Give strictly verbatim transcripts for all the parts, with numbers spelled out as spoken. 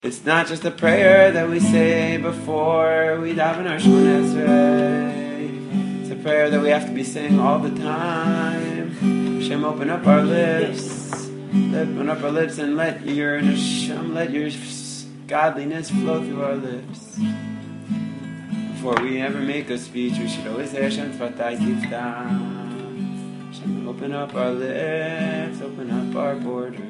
It's not just a prayer that we say before we daven our Shemona Esrei. It's a prayer that we have to be saying all the time. Hashem, open up our lips, open up our lips, and let your Hashem, let your godliness flow through our lips. Before we ever make a speech, we should always say Hashem Tzvatai Tiftach. Hashem, open up our lips, open up our border.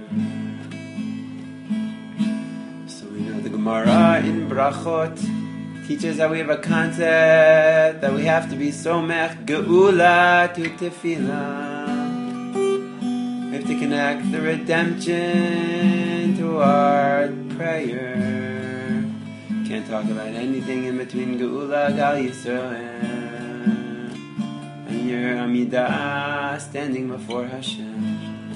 The Gemara in Brachot teaches that we have a concept that we have to be somech geula to tefillah. We have to connect the redemption to our prayer. Can't talk about anything in between geula, gal Yisrael, and your amidah standing before Hashem.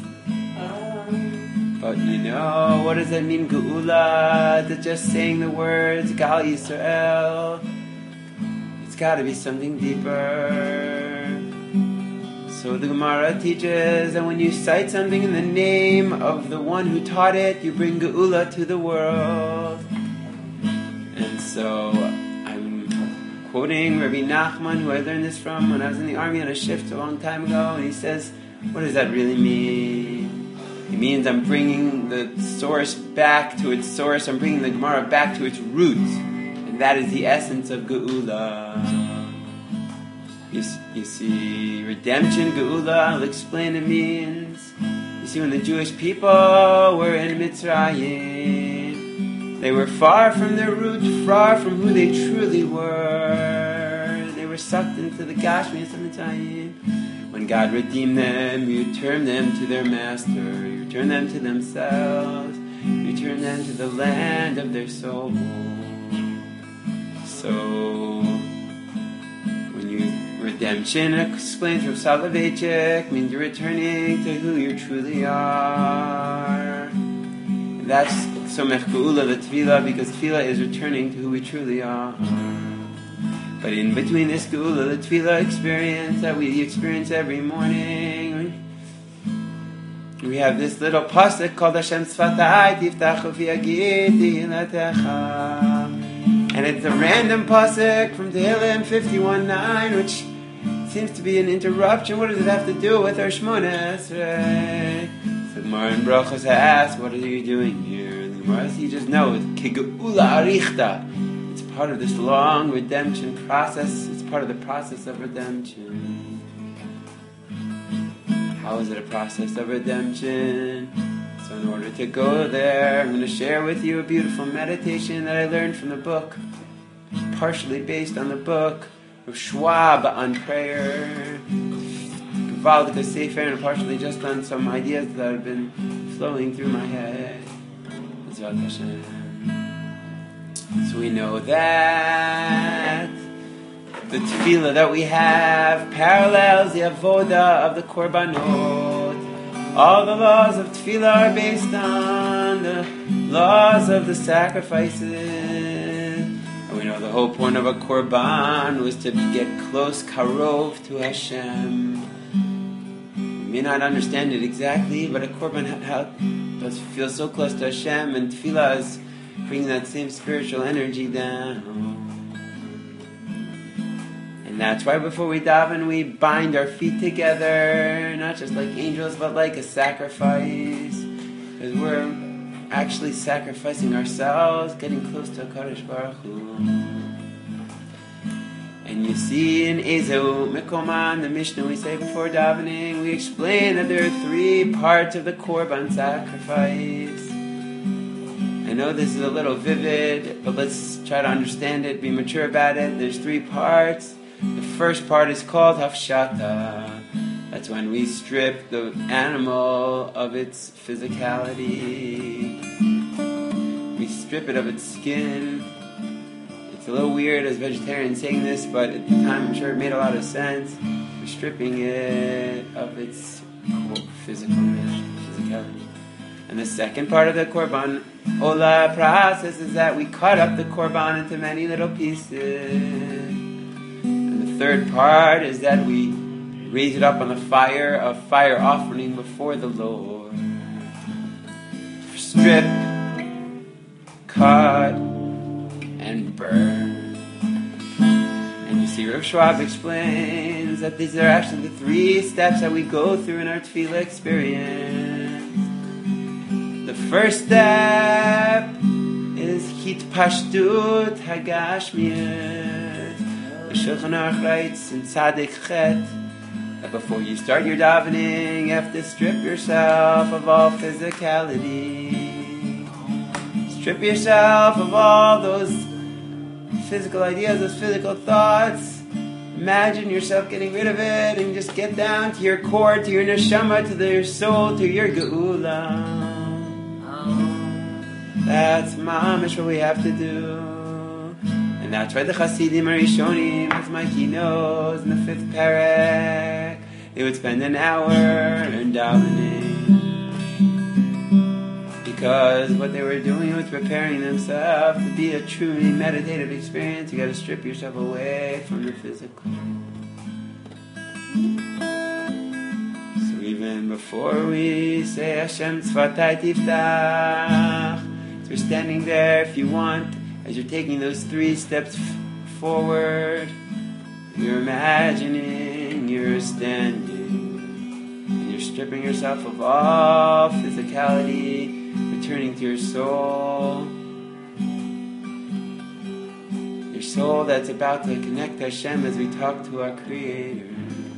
But you know, what does that mean, Geula? That just saying the words, Gal Yisrael? It's got to be something deeper. So the Gemara teaches that when you cite something in the name of the one who taught it, you bring Geula to the world. And so I'm quoting Rabbi Nachman, who I learned this from when I was in the army on a shift a long time ago, and he says, what does that really mean? It means I'm bringing the source back to its source. I'm bringing the Gemara back to its root. And that is the essence of Geula. You, you see, redemption, Geula, I'll explain it means. You see, when the Jewish people were in Mitzrayim, they were far from their root, far from who they truly were. They were sucked into the Gashmias of Mitzrayim. When God redeemed them, you turn them to their master, you turn them to themselves, you turn them to the land of their soul. So, when you, redemption explains from Soloveitchik, means you're returning to who you truly are. And that's Somech Geula, the Tefillah, because Tefillah is returning to who we truly are. But in between this Geula, the Tefillah experience that we experience every morning, we have this little pasuk called Hashem Tzvatai Tiftach U'V'Yagid Tehillah. And it's a random pasuk from Tehillim fifty-one nine, which seems to be an interruption. What does it have to do with our Shemona Esrei? So Gemara in Brachos asks, what are you doing here? And the Gemara teaches, no, it's Ki Geula Arichta. Part of this long redemption process. It's part of the process of redemption. How is it a process of redemption? So in order to go there, I'm going to share with you a beautiful meditation that I learned from the book, partially based on the book of Schwab on prayer, Gavaldik Sefer, and partially just on some ideas that have been flowing through my head. B'ezrat Hashem. So we know that the tefillah that we have parallels the avoda of the korbanot. All the laws of tefillah are based on the laws of the sacrifices. And we know the whole point of a korban was to get close, karov, to Hashem. We may not understand it exactly, but a korban does feel so close to Hashem, and tefillah is bring that same spiritual energy down. And that's why before we daven, we bind our feet together, not just like angels, but like a sacrifice. Because we're actually sacrificing ourselves, getting close to HaKadosh Baruch Hu. And you see in Ezo Mikoman, the Mishnah we say before davening, we explain that there are three parts of the Korban sacrifice. I know this is a little vivid, but let's try to understand it, be mature about it. There's three parts. The first part is called Hafshata. That's when we strip the animal of its physicality. We strip it of its skin. It's a little weird as vegetarians saying this, but at the time I'm sure it made a lot of sense. We're stripping it of its physical physicality. And the second part of the Korban Ola process is that we cut up the Korban into many little pieces. And the third part is that we raise it up on the fire, a fire offering before the Lord. Strip, cut and burn. And you see, Rav Schwab explains that these are actually the three steps that we go through in our tefillah experience. The first step is hitpashtut hagashmiyut. The Shulchan Aruch writes in Tzadik Chet that before you start your davening, you have to strip yourself of all physicality. Strip yourself of all those physical ideas, those physical thoughts. Imagine yourself getting rid of it and just get down to your core, to your neshama, to your soul, to your geula. That's mamish what we have to do. And that's why the Hasidim Arishonim, as Mikey knows, in the fifth parak, they would spend an hour in davening. Because what they were doing was preparing themselves to be a truly meditative experience. You got to strip yourself away from the physical. So even before we say Hashem Tzvatai Tiftach, so we're standing there, if you want, as you're taking those three steps f- forward, you're imagining you're standing, and you're stripping yourself of all physicality, returning to your soul, your soul that's about to connect to Hashem as we talk to our Creator.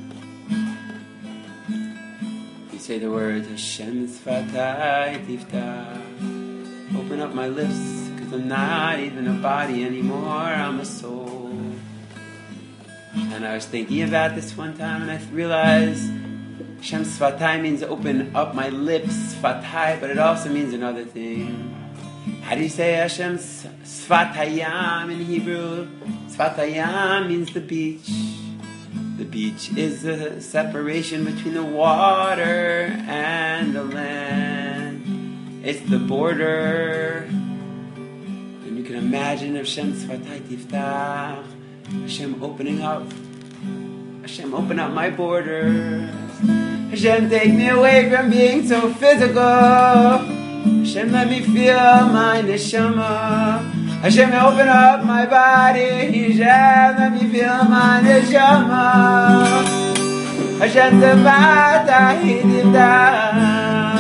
You say the words Hashem Tzvatai Tiftach. Open up my lips, because I'm not even a body anymore, I'm a soul. And I was thinking about this one time, and I realized Hashem Sfatai means open up my lips, Sfatai, but it also means another thing. How do you say Hashem Sfatayam in Hebrew? Sfatayam means the beach. The beach is the separation between the water and the land. It's the border. And you can imagine Hashem Sfatai Tiftach, Hashem opening up. Hashem, open up my borders. Hashem, take me away from being so physical. Hashem, let me feel my neshama. Hashem, open up my body. Hashem, let me feel my neshama. Hashem, Tzvatai Tiftach.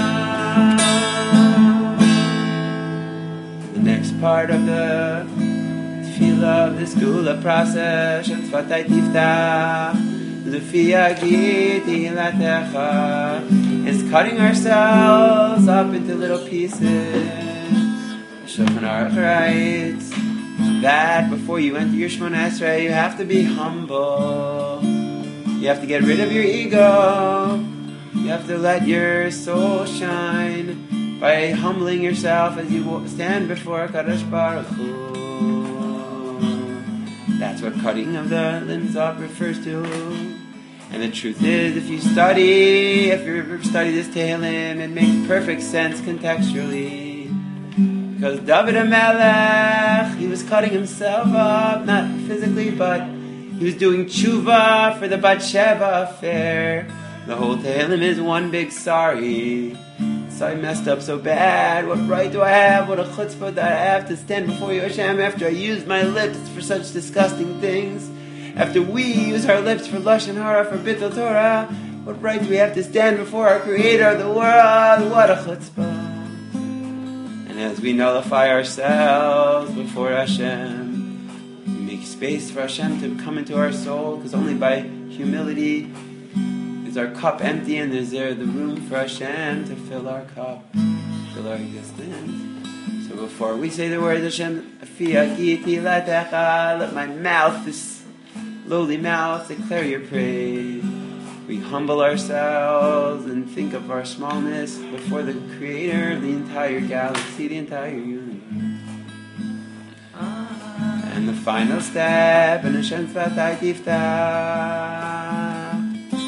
The next part of the tefillah of this geula process, Hashem Tzvatai Tiftach, Lufi Agiti Latecha, is cutting ourselves up into little pieces. Shulchan Aruch writes that before you enter your Shemona Esrei, you have to be humble. You have to get rid of your ego. You have to let your soul shine by humbling yourself as you stand before Kadosh Baruch Hu. That's what cutting of the limbs up refers to. And the truth is, if you study, if you ever study this Tehillim, it makes perfect sense contextually. Because David HaMelech, he was cutting himself up, not physically, but he was doing tshuva for the Bathsheba affair. The whole Tehillim is one big sorry. So I messed up so bad. What right do I have? What a chutzpah that I have to stand before you, Hashem, after I used my lips for such disgusting things. After we use our lips for Lashon Hara, for Bittul Torah, what right do we have to stand before our Creator of the world? What a chutzpah. And as we nullify ourselves before Hashem, we make space for Hashem to come into our soul, because only by humility is our cup empty, and is there the room for Hashem to fill our cup, fill our existence. So before we say the words Hashem, let my mouth, this lowly mouth, declare your praise. We humble ourselves and think of our smallness before the Creator of the entire galaxy, the entire universe. And the final step, and Hashem Tzvatai Tiftach.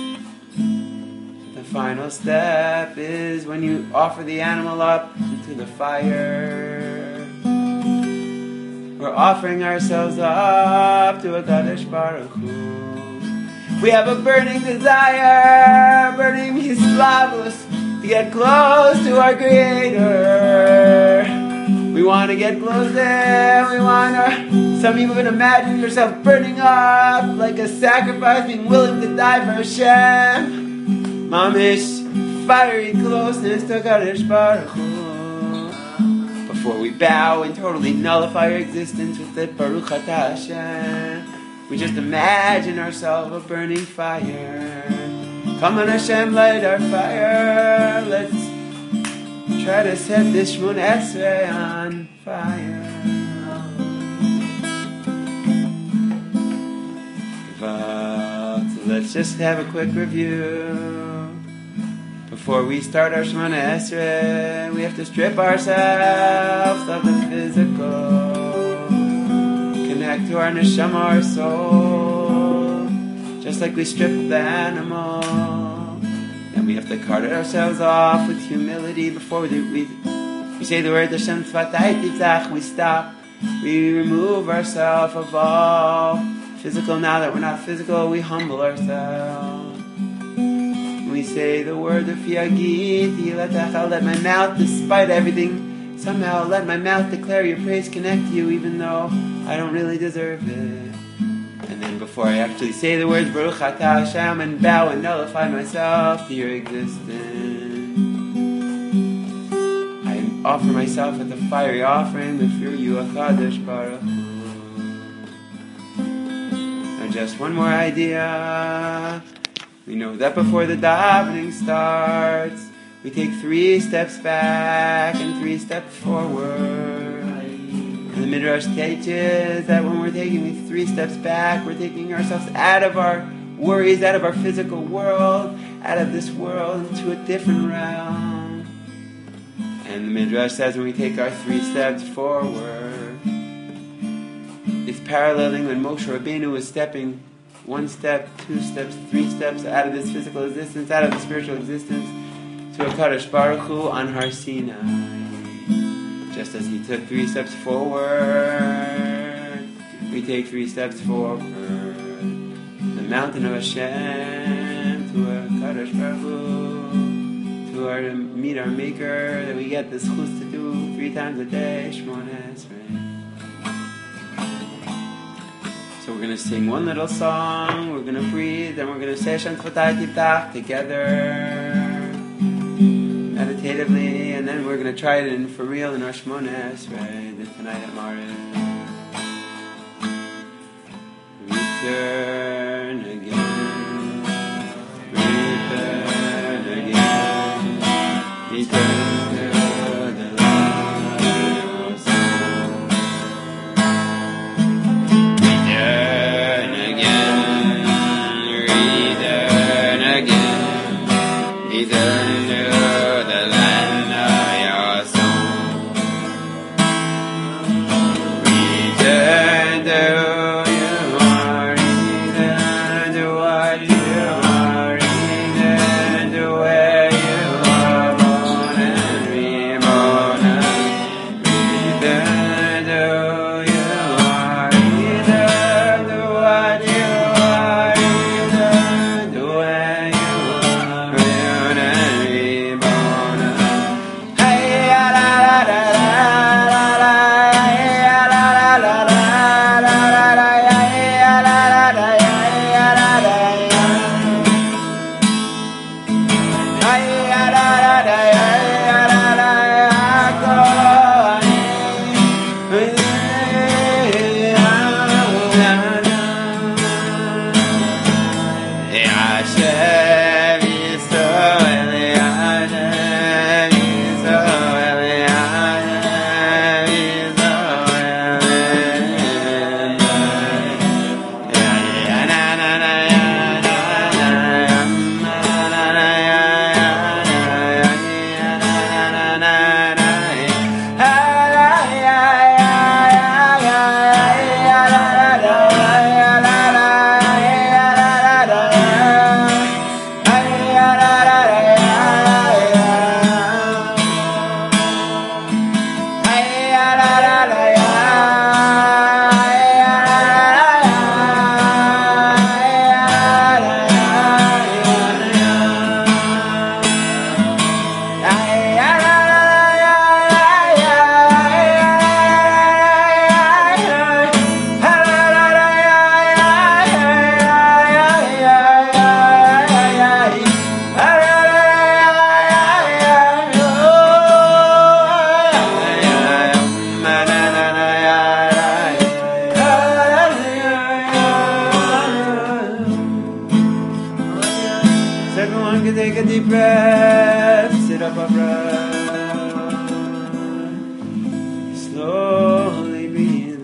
The final step is when you offer the animal up into the fire. We're offering ourselves up to a Kadosh Baruch Hu. We have a burning desire, burning hislavus, to get close to our Creator. We We want to get closer. We want to. Some people can imagine yourself burning up like a sacrifice, being willing to die for Hashem. Mamish, fiery closeness to Kadosh Baruch Hu. Before we bow and totally nullify our existence with the Baruch Atah Hashem, we just imagine ourselves a burning fire. Come on Hashem, light our fire. Let's try to set this Shmona Esrei on fire. But let's just have a quick review. Before we start our Shmona Esrei, we have to strip ourselves of the physical, connect to our neshama, our soul, just like we strip the animal. Then we have to cut ourselves off with humility before we do, we, we say the word Hashem Tzvatay Titzach. We stop. We remove ourselves of all physical. Now that we're not physical, we humble ourselves. We say the word of Yagiti, let my mouth, despite everything, somehow let my mouth declare your praise, connect to you, even though I don't really deserve it. And then before I actually say the words Baruch Atah Hashem and bow and nullify myself to your existence, I offer myself as a fiery offering before you, HaKadosh Baruch Hu. Now just one more idea. We know that before the davening starts, we take three steps back and three steps forward. And the Midrash teaches that when we're taking these three steps back, we're taking ourselves out of our worries, out of our physical world, out of this world into a different realm. And the Midrash says when we take our three steps forward, it's paralleling when Moshe Rabbeinu was stepping one step, two steps, three steps out of this physical existence, out of the spiritual existence, to HaKadosh Baruch Hu on Har Sinai. Just as he took three steps forward, we take three steps forward. The mountain of Hashem, to HaKadosh Baruch Hu, to our, meet our Maker, that we get this chus to do three times a day, Shmona Esrei. So we're going to sing one little song, we're going to breathe, and we're going to say Hashem Tzvatay Tiftach together, meditatively, and then we're going to try it in for real in our Shmona Esrei, the tonight at Maariv. Return again, return again, return to the light of our soul. Return again, return again, return to Return to your heart. deep breath, sit up upright. Slowly breathe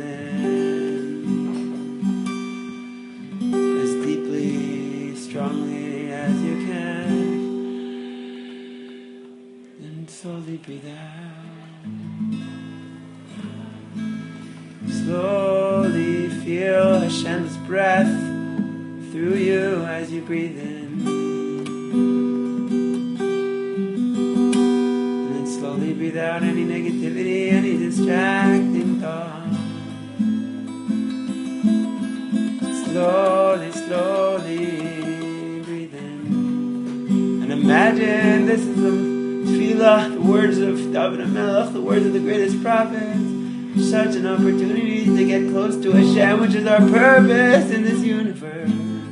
in as deeply, strongly as you can, and slowly breathe out. Slowly feel Hashem's breath through you as you breathe in. Slowly breathe out any negativity, any distracting thought. Slowly, slowly breathe in. And imagine this is the tefillah, the words of David HaMelech, the words of the greatest prophet. Such an opportunity to get close to Hashem, which is our purpose in this universe.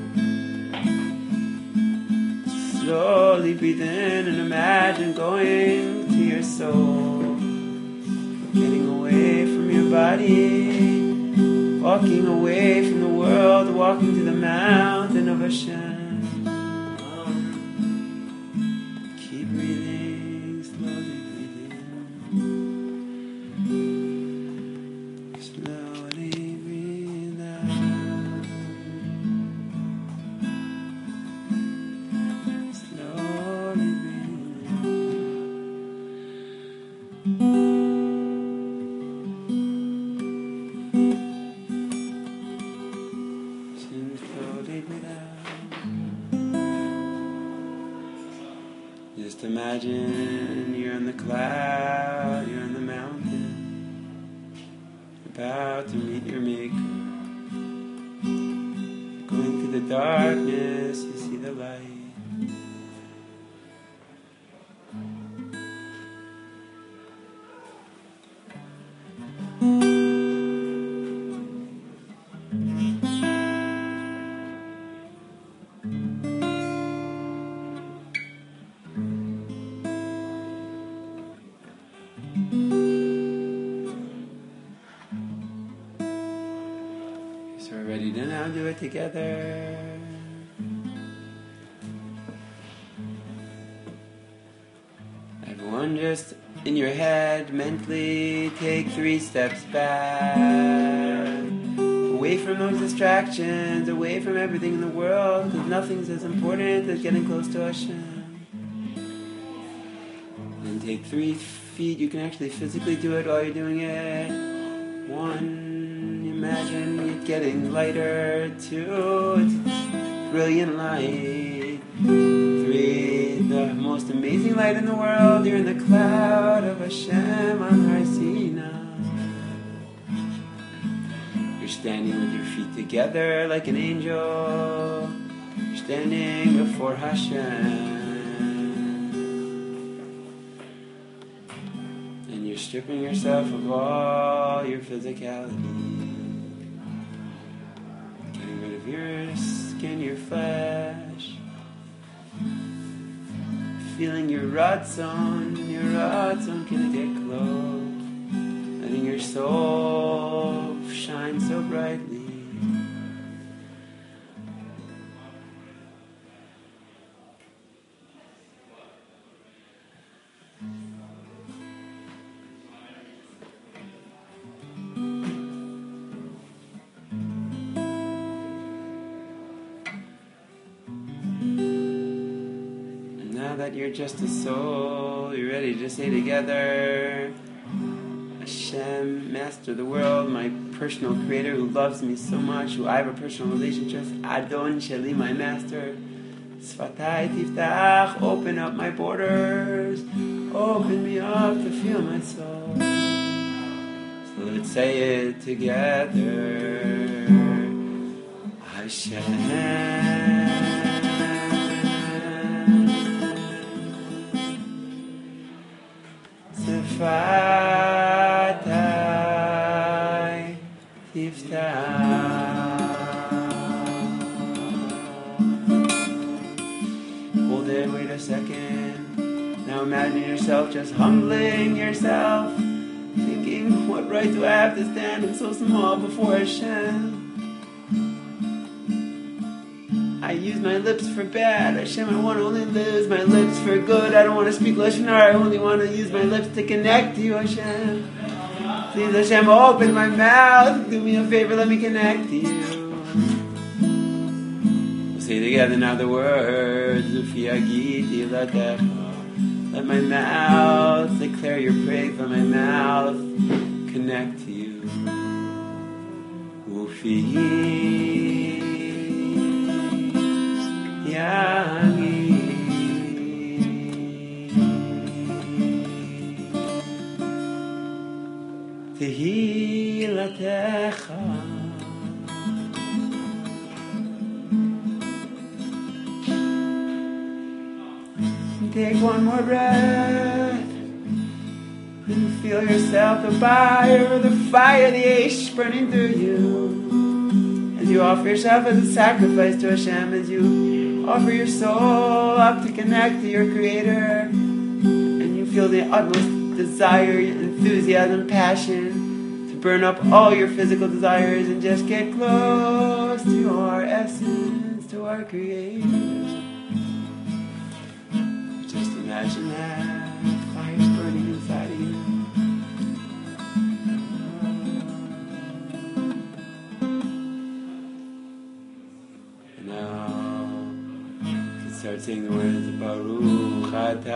Slowly breathe in and imagine going to your soul, getting away from your body, walking away from the world, walking to the mountain of Hashem. Keep breathing, slowly breathe in, slowly breathe out. Just imagine you're in the cloud, you're in the mountain, about to meet your Maker. Going through the darkness, you see the light. So we're ready to now do it together. Everyone just in your head mentally take three steps back, away from those distractions, away from everything in the world, because nothing's as important as getting close to Hashem. And take three feet. You can actually physically do it while you're doing it. One, imagine it getting lighter. Two, it's brilliant light. Three, the most amazing light in the world. You're in the cloud of Hashem on Har Sinai. You're standing with your feet together like an angel. You're standing before Hashem. And you're stripping yourself of all your physicality. Getting rid of your skin, your flesh. Feeling your ratzon, your ratzon can get close. Letting your soul shine so brightly. Now that you're just a soul, you're ready to say together, Hashem, Master of the world, my personal creator who loves me so much, who I have a personal relationship with, Adon Sheli, my master. Sfatai tiftach, open up my borders, open me up to feel my soul. So let's say it together, Hashem. Sfatai tiftach. Hold it, wait a second. Now imagine yourself just humbling yourself, thinking, what right do I have to stand so small before Hashem? I use my lips for bad. Hashem, I want to only use my lips for good. I don't want to speak Lashon Hara. I only want to use my lips to connect to you, Hashem. Please, Hashem, open my mouth. Do me a favor, let me connect to you. We'll say together now the words. Let my mouth declare your praise. Let my mouth connect to you. Ufi Yagi Tehilatecha. Take one more breath and feel yourself, the fire, the fire, the ash burning through you. As you offer yourself as a sacrifice to Hashem, as you offer your soul up to connect to your Creator, and you feel the utmost desire, enthusiasm, passion to burn up all your physical desires and just get close to our essence, to our Creator. Imagine that fire's burning inside of you. And now you can start saying the words of Baruch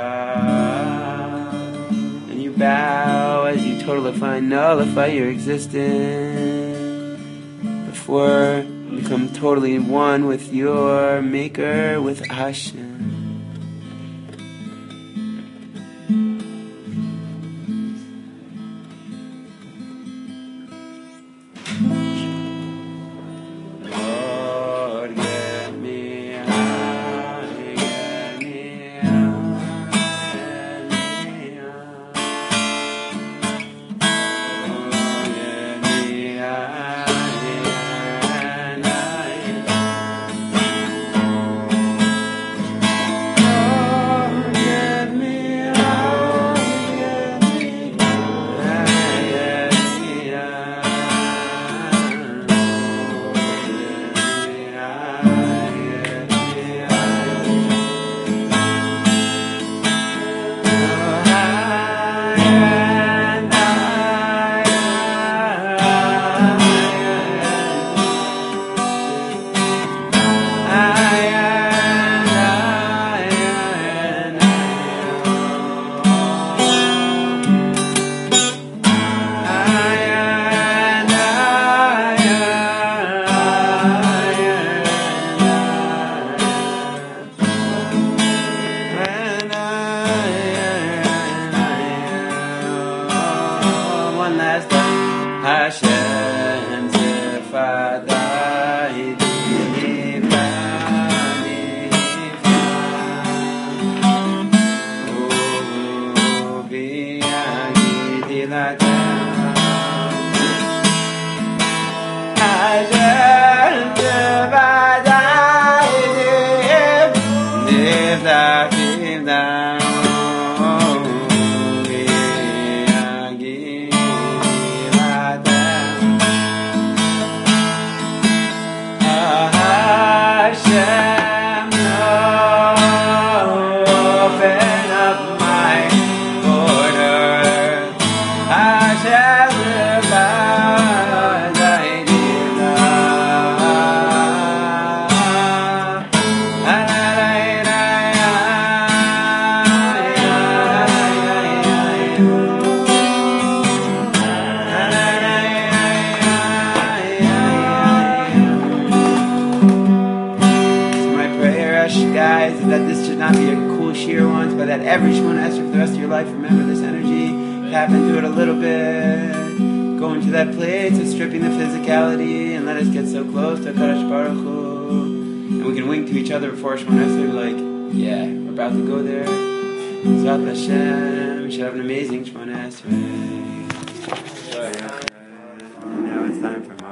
Atah. And you bow as you totally nullify your existence before you become totally one with your Maker, with Hashem. Hashem Zefadai Dilivani Ubi Agidilatam Hashem Zefadai Dilivani Hashem, open up my borders. Hashem, guys, that this should not be a cool sheer once, but that every Shemona Esrei for the rest of your life, remember this energy, tap into it a little bit, go into that place of stripping the physicality, and let us get so close to HaKadosh Baruch Hu, and we can wink to each other before Shemona Esrei, like, yeah, we're about to go there. Zat Hashem, we should have an amazing Shemona Esrei. Now it's time for